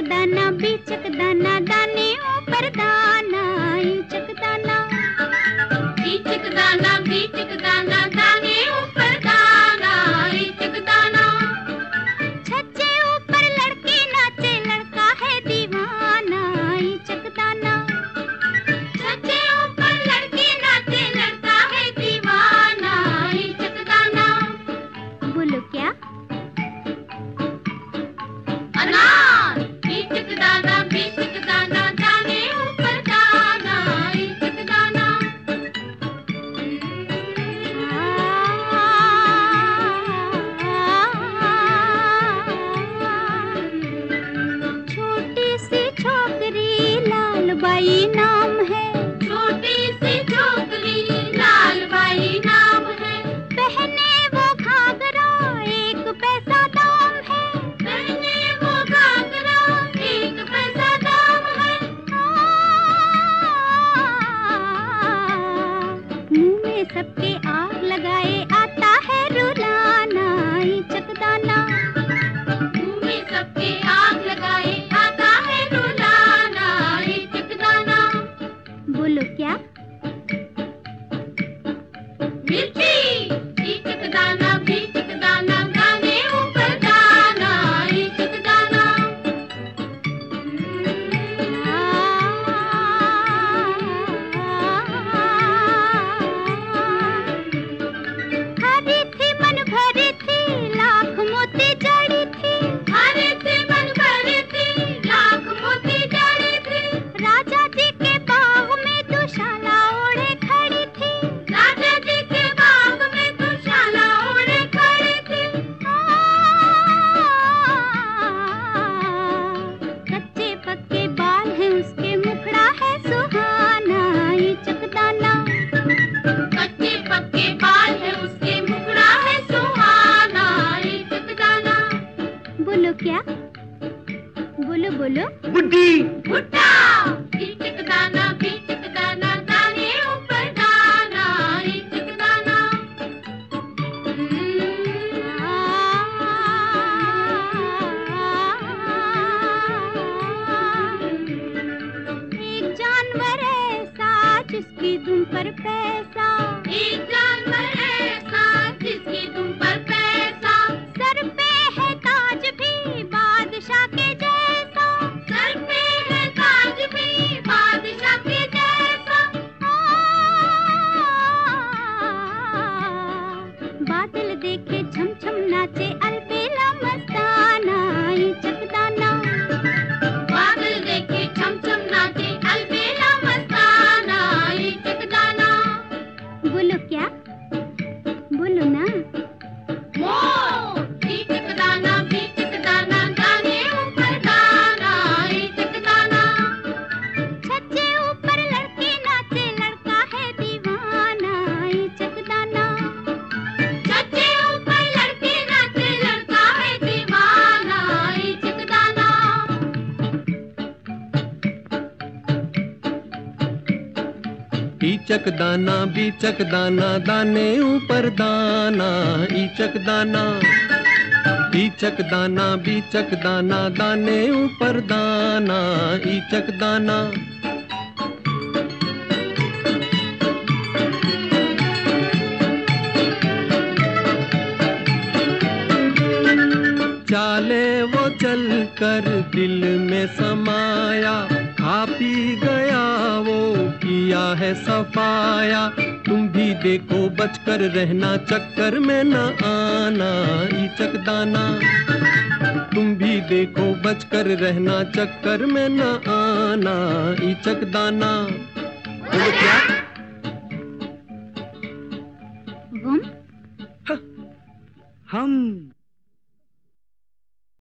दाना बीचक दाना दाने ऊपर दाना ईचक दाना। बीचक दाना बीचक दाना दाने ऊपर दाना ईचक दाना। छज्जे ऊपर लड़के नाचे लड़का है दीवाना ईचक दाना। छज्जे ऊपर लड़के नाचे लड़का है दीवाना ईचक दाना। बोलो क्या? अनार। बीचक दाना बीचक दाना दाने ऊपर दाना ईचक दाना। छोटी सी छोकरी लाल बाई नाम है। छोटी सी छोकरी लाल बाई नाम है। पहने वो घाघरा एक पैसा दाम है। पहने वो घाघरा एक पैसा दाम है। मुंह में सबके आग लगाए आता है रुलाना ईचक दाना। मुंह में सबके आग लगाए आता है रुलाना ईचक दाना। बोलो क्या? मिर्ची। ईचक दाना बीचक दाना दाने ऊपर दाना ईचक दाना। हरी थी मन भरी थी लाख मोती जड़ी थी। हरी थी मन भरी थी लाख मोती जड़ी थी। राजा जी के बाग में दुशाला ओढ़े खड़ी थी। राजा जी के बाग में दुशाला ओढ़े खड़ी थी। कच्चे पक्के बाल हैं उसके मुखड़ा है सुहाना ईचक दाना। कच्चे पक्के बाल है उसके मुखड़ा है सुहाना ईचक दाना। बोलो क्या? बोलो बोलो। बुड्ढी। भुट्टा। ईचक दाना बीचक दाना दाने ऊपर दाना ईचक दाना। एक जानवर ऐसा जिसकी दुम पर पैसा। एक जानवर ऐसा जिसकी दुम पर पैसा। सर पे है ताज भी बादशाह के जैसा। सर पे है ताज भी बादशाह के जैसा। बादल देखे छम छम नाचे अलबेला मस्ताना ईचक दाना। बादल देखे छम छम नाचे अलबेला मस्ताना ईचक दाना। बोलो क्या? बोलो ना। मोर। ईचक दाना बीचक दाना दाने ऊपर दाना ईचक दाना। छज्जे ऊपर लड़के नाचे लड़का है दीवाना ईचक दाना। छज्जे ऊपर लड़के नाचे लड़का है दीवाना ईचक दाना। ईचक दाना बीचक दाना दाने ऊपर दाना ईचक दाना। ईचक दाना बीचक दाना दाने ऊपर दाना ईचक दाना। चाले वो चल कर दिल में समाया। खा पी गया वो किया है सफाया। तुम भी देखो बचकर रहना चक्कर में न आना ईचक दाना। तुम भी देखो बचकर रहना चक्कर में न आना ईचक दाना।